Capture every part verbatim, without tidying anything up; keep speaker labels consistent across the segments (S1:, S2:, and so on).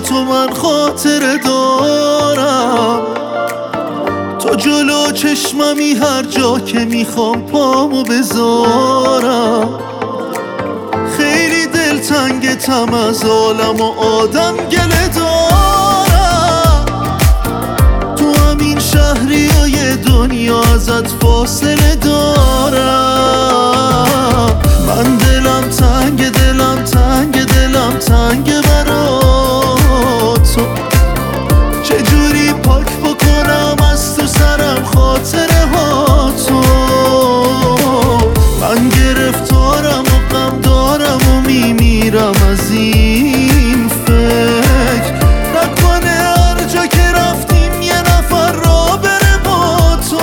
S1: تو من خاطره دارم، تو جلو چشممی هر جا که میخوام پامو بذارم. خیلی دلتنگتم از عالم و آدم گله دارم، تو همین شهری و یه دنیا ازت فاصله دارم. من دلم تنگ دلم تنگ دلم تنگ برات، تو چجوری پاک بکنم از تو سرم خاطره ها تو. من گرفتارم و غم دارم و میمیرم از این فکر، نکنه هر جا که رفتیم یه نفر را بره با تو.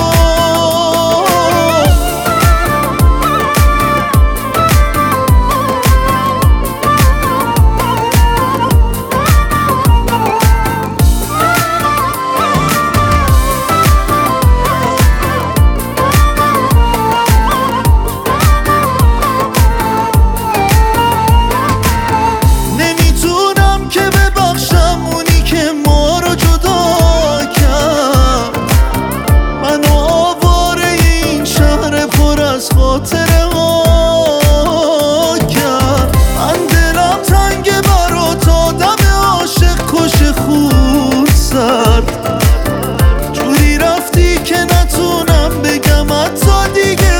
S1: خاطره ها کرد من دلم تنگ برات، آدم عاشق کش خون سرد، جوری رفتی که نتونم بگم حتی دیگه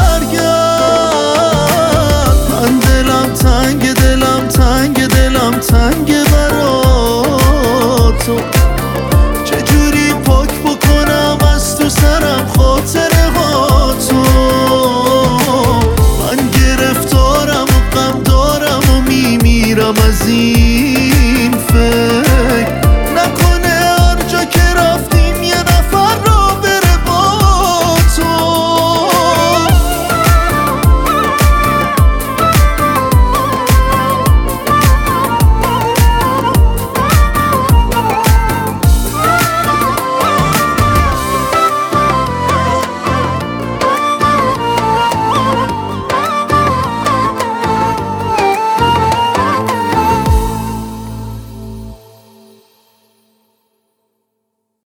S1: برگرد. من دلم تنگ دلم تنگ دلم تنگ برات، تو چجوری پاک بکنم از تو سرم خاطره ها تو. من گرفتارم و غم دارم و میمیرم از این